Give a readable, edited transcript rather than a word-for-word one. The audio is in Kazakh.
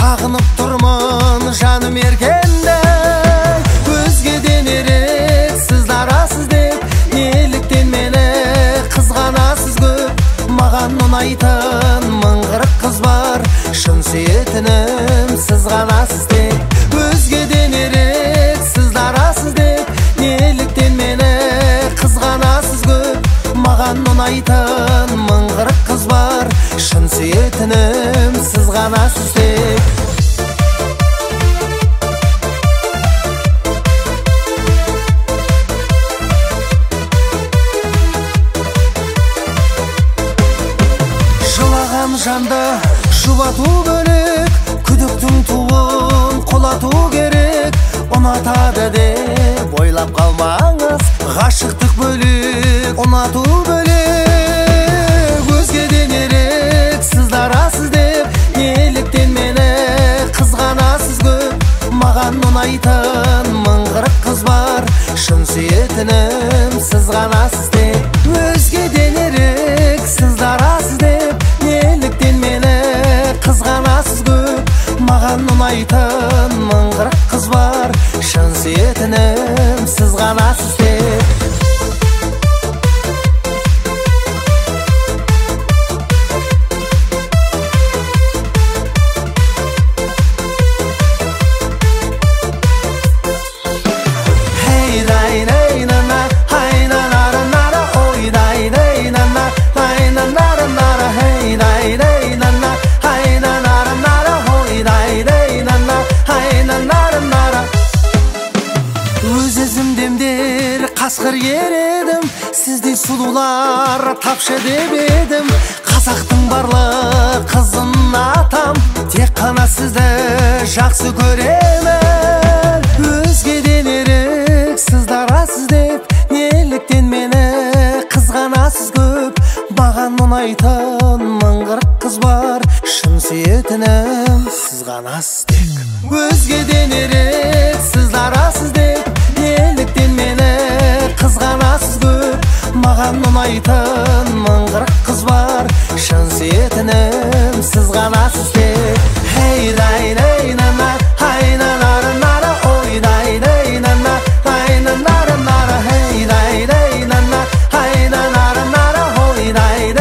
сағынып тұрмын жаным еркенде. Өзгеден ерек сыздарасыз деп, неліктен мені қызғанасыз көп? Маған ұнайтын мың қырық қыз бар, шын сүйетінім сіз ғанасыз деп. Өзгеден ерек сыздарасыз деп, неліктен мені қызғанасыз көп? Маған ұнайтын мың қырық қыз бар, шын сүйетінім сіз ғанасыз деп. Жылаған жанды жұбату бөлек, күдіктің туын қолату керек. Ұнатады деп ойлап қалмаңыз, ғашықтық бөлек, ұнату бөлек. Өзгеден ерек сыздарасыз деп, неліктен мені қызғанасыз көп? Маған ұнайтын мың қырық қыз бар, шын сүйетінім сіз ғанасыз деп. Өзгеден ерек сыздарасыз деп, неліктен мені қызғанасыз көп? Маған ұнайтын мың қырық қыз бар, шын сүйетінім сіз ғанасыз деп. Өз-өзімдемдер қасқыр ередім, сіздей сұлулар тапшы деп едім. Қазақтың барлық қызын атам, тек қана сізді жақсы көремін. Өзгеден ерек сыздарасыз деп, неліктен мені қызғанасыз көп? Маған ұнайтын мың қырық қыз бар, шын сүйетінім сіз ғанасыз деп. Өзгеден ерек сыздарасыз деп, неліктен мені қызғанасыз көп? Маған ұнайтын мың қырық қыз бар, шын сүйетінім сіз ғанасыз деп. Хей дай дай нана, хай нанара нара, ой дай дай нана, хай нанара нара, хей дай дай нана, хай нанара нара, ой дай дай.